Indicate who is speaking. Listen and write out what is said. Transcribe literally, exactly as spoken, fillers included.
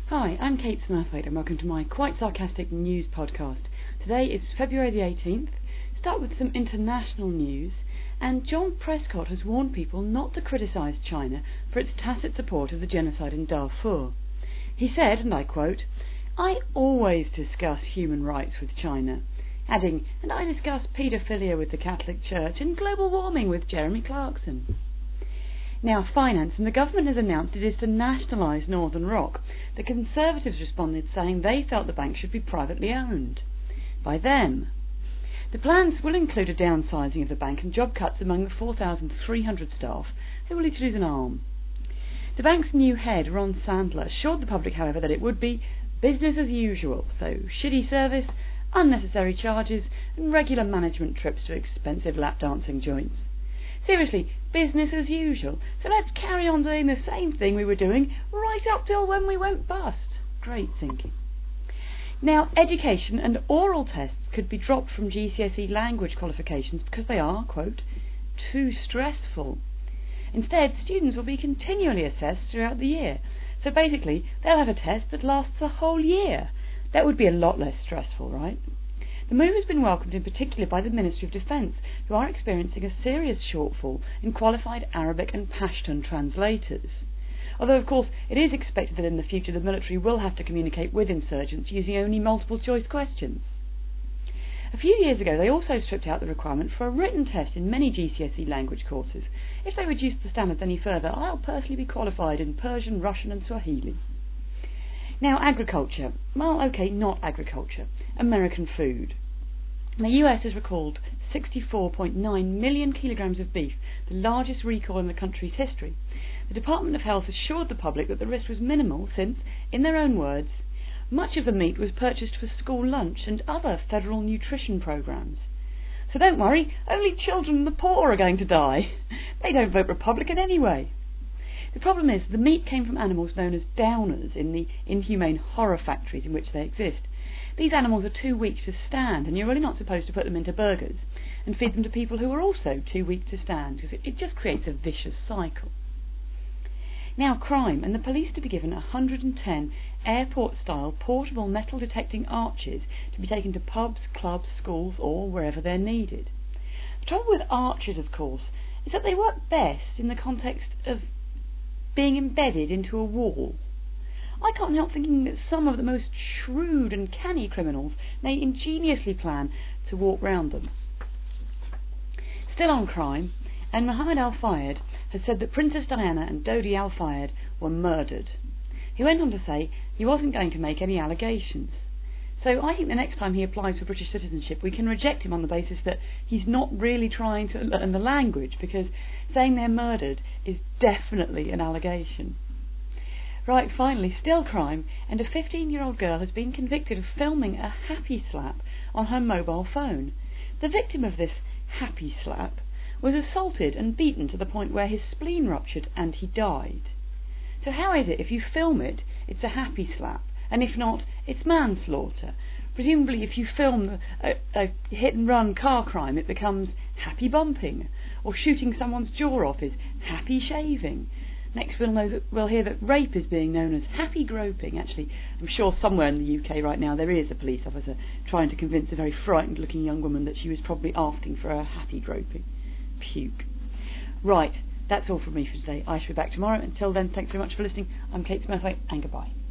Speaker 1: Hi, I'm Kate Smurthwaite and welcome to my quite sarcastic news podcast. Today is February the eighteenth. Start with some international news, and John Prescott has warned people not to criticise China for its tacit support of the genocide in Darfur. He said, and I quote, "I always discuss human rights with China," adding, "and I discuss paedophilia with the Catholic Church and global warming with Jeremy Clarkson." Now, finance, and the government has announced it is to nationalise Northern Rock. The Conservatives responded saying they felt the bank should be privately owned. By them. The plans will include a downsizing of the bank and job cuts among the four thousand three hundred staff who will each lose an arm. The bank's new head, Ron Sandler, assured the public, however, that it would be business as usual, so shitty service, unnecessary charges, and regular management trips to expensive lap dancing joints. Seriously, business as usual, so let's carry on doing the same thing we were doing right up till when we won't bust. Great thinking. Now, education and oral tests could be dropped from G C S E language qualifications because they are, quote, too stressful. Instead, students will be continually assessed throughout the year. So basically, they'll have a test that lasts a whole year. That would be a lot less stressful, right? The move has been welcomed in particular by the Ministry of Defence, who are experiencing a serious shortfall in qualified Arabic and Pashtun translators. Although, of course, it is expected that in the future the military will have to communicate with insurgents using only multiple-choice questions. A few years ago, they also stripped out the requirement for a written test in many G C S E language courses. If they reduced the standards any further, I'll personally be qualified in Persian, Russian and Swahili. Now, agriculture. Well, okay, not agriculture. American food. The U S has recalled sixty-four point nine million kilograms of beef, the largest recall in the country's history. The Department of Health assured the public that the risk was minimal since, in their own words, much of the meat was purchased for school lunch and other federal nutrition programs. So don't worry, only children and the poor are going to die. They don't vote Republican anyway. The problem is the meat came from animals known as downers in the inhumane horror factories in which they exist. These animals are too weak to stand, and you're really not supposed to put them into burgers and feed them to people who are also too weak to stand, because it, it just creates a vicious cycle. Now, crime, and the police to be given one hundred ten airport-style portable metal-detecting arches to be taken to pubs, clubs, schools, or wherever they're needed. The trouble with arches, of course, is that they work best in the context of being embedded into a wall. I can't help thinking that some of the most shrewd and canny criminals may ingeniously plan to walk round them. Still on crime, and Mohammed Al-Fayed has said that Princess Diana and Dodi Al-Fayed were murdered. He went on to say he wasn't going to make any allegations. So I think the next time he applies for British citizenship, we can reject him on the basis that he's not really trying to learn the language, because saying they're murdered is definitely an allegation. Right, finally, still crime, and a fifteen-year-old girl has been convicted of filming a happy slap on her mobile phone. The victim of this happy slap was assaulted and beaten to the point where his spleen ruptured and he died. So how is it if you film it, it's a happy slap, and if not, it's manslaughter? Presumably if you film a, a hit-and-run car crime, it becomes happy bumping, or shooting someone's jaw off is happy shaving. Next we'll know that we'll hear that rape is being known as happy groping. Actually, I'm sure somewhere in the U K right now there is a police officer trying to convince a very frightened looking young woman that she was probably asking for a happy groping. Puke. Right, that's all from me for today. I shall be back tomorrow. Until then, thanks very much for listening. I'm Kate Smurthwaite, and goodbye.